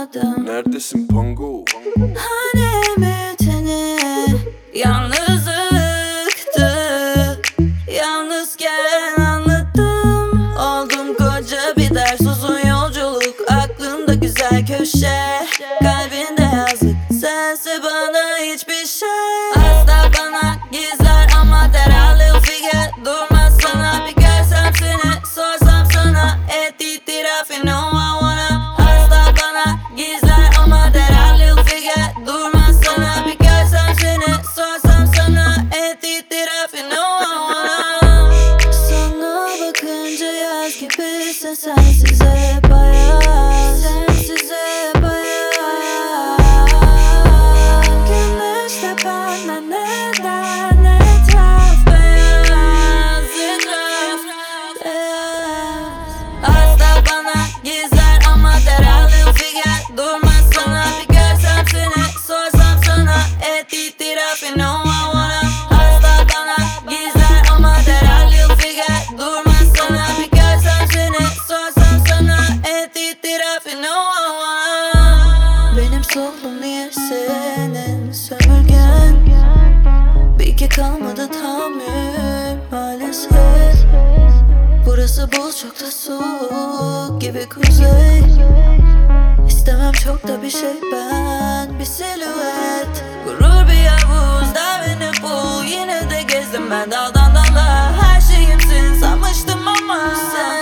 anladım. Neredesin Pongo? Hani ümitini yalnızlıktı. Yalnızken anladım. Oldum koca bir ders, uzun yolculuk. Aklımda güzel köşe, kalbinde yazık. Sense bana hiçbir şey. Asla bana gizler ama that I little figure. Durmaz sana bir görsem seni, sorsam sana. Et itiraf, you know I wanna. Asla bana gizler ama that I little figure. Durmaz sana bir görsem seni, sorsam sana. Et itiraf, you know I wanna. Sana bakınca yaz gibisin, sensiz hep ayaz. Sensiz hep ayaz. Güneş de benden neden etraf beyaz, etraf beyaz. Asla bana gizler ama that I little figure. Durmaz sana bir görsem seni, sorsam sana. Et itiraf, you know I wanna. Asla bana gizler ama that I little figure. Durmaz sana bir görsem seni, sorsam sana. Et itiraf, you know I wanna. Benim solum niye senin sömürgen? Bir ki kalmadı tahammül maalesef. Burası buz, çok da soğuk gibi kuzey. İstemem çok da bir şey, ben bir silüet. Gurur bir yavuz, da beni bul. Yine de gezdim ben daldan dala. Her şeyimsin sanmıştım ama sen